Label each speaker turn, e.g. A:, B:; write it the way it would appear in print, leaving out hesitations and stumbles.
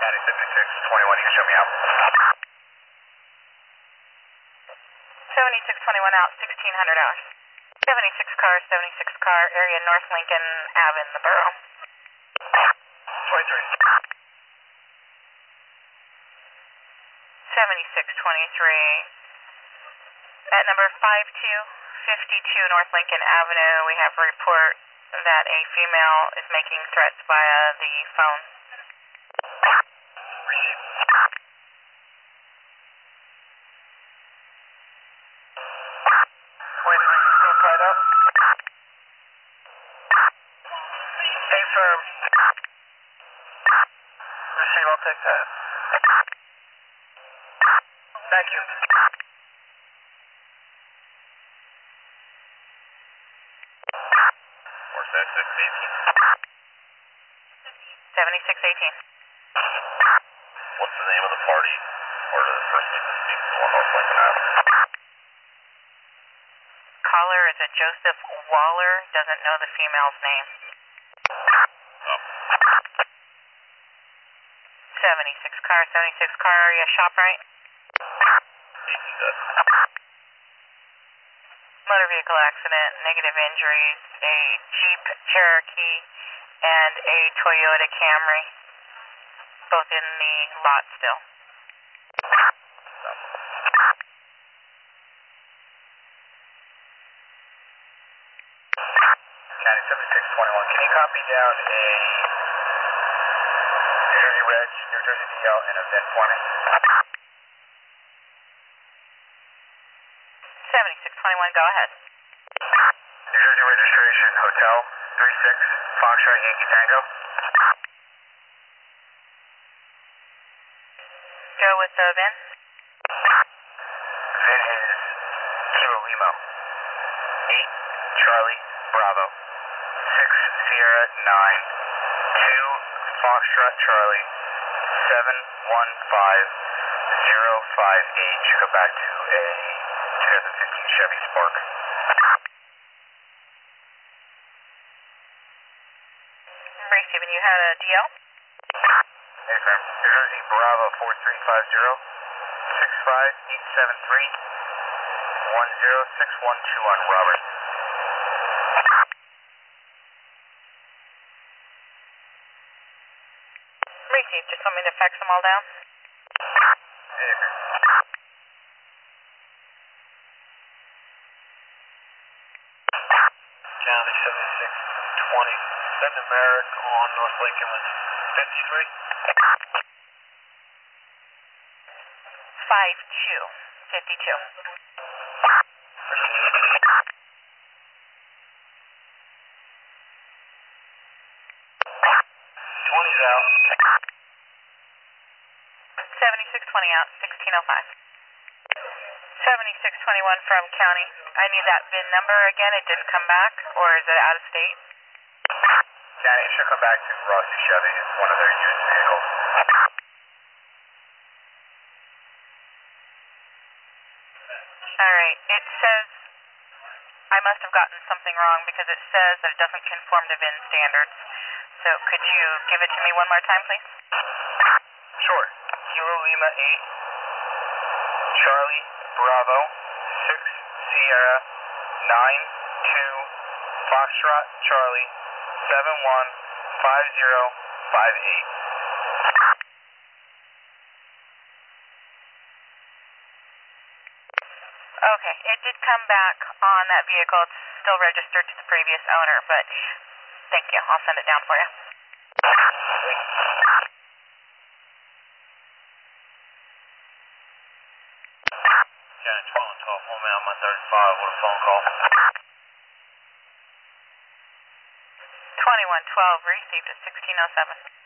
A: County 7621, you can show me out.
B: 7621 out, 1600 hours. 76 car, area North Lincoln Ave in the borough.
A: 23.
B: 7623. At number 5252 North Lincoln Avenue, we have a report that a female is making threats via the phone.
A: Received. 23, still tied up. Stay firm. Receive, I'll take that. Thank you. Where's that 618?
B: 7618.
A: What's the name of the party or the person who's speaking on North Lincoln Ave?
B: Caller is a Joseph Waller, doesn't know the female's name. 76 car area ShopRite. Motor vehicle accident, negative injuries, a Jeep Cherokee and a Toyota Camry, both in the lot still.
A: 7621, can you copy down a New Jersey Reg, New Jersey DL, and a VIN for me?
B: 7621, go ahead.
A: New Jersey registration, Hotel 36, Foxtrot Yankee Tango.
B: Go with the VIN.
A: VIN is Kilo Limo, 8 Charlie Bravo, 6 Sierra 9, 2 Foxtrot Charlie, 71505H. Go back to a 2015 Chevy Spark.
B: Receiving, you had a DL?
A: Yes, ma'am. New Jersey Bravo 4350, 65873, 106121, Robert.
B: Received, just want me to fax them all down?
A: Yes, ma'am.
C: County 7620. Send a Merrick on North Lincoln with 53.
B: 52.
C: 20's out.
B: 7620 out, 1605. 7621 from county. I need that VIN number again. It didn't come back, or is it out of state?
A: County, it should come back to Rossi Chevy. It's one of their used vehicles.
B: Alright, it says, I must have gotten something wrong because it says that it doesn't conform to VIN standards. So could you give it to me one more time, please?
A: Sure. Kilo Lima 8, Charlie Bravo, 6 Sierra, 9 2 Foxtrot Charlie, 715058.
B: Okay, it did come back on that vehicle. It's still registered to the previous owner, but thank you. I'll send it down for you.
C: County 1212. One man on my 35 with a phone call.
B: 2112 received at 1607.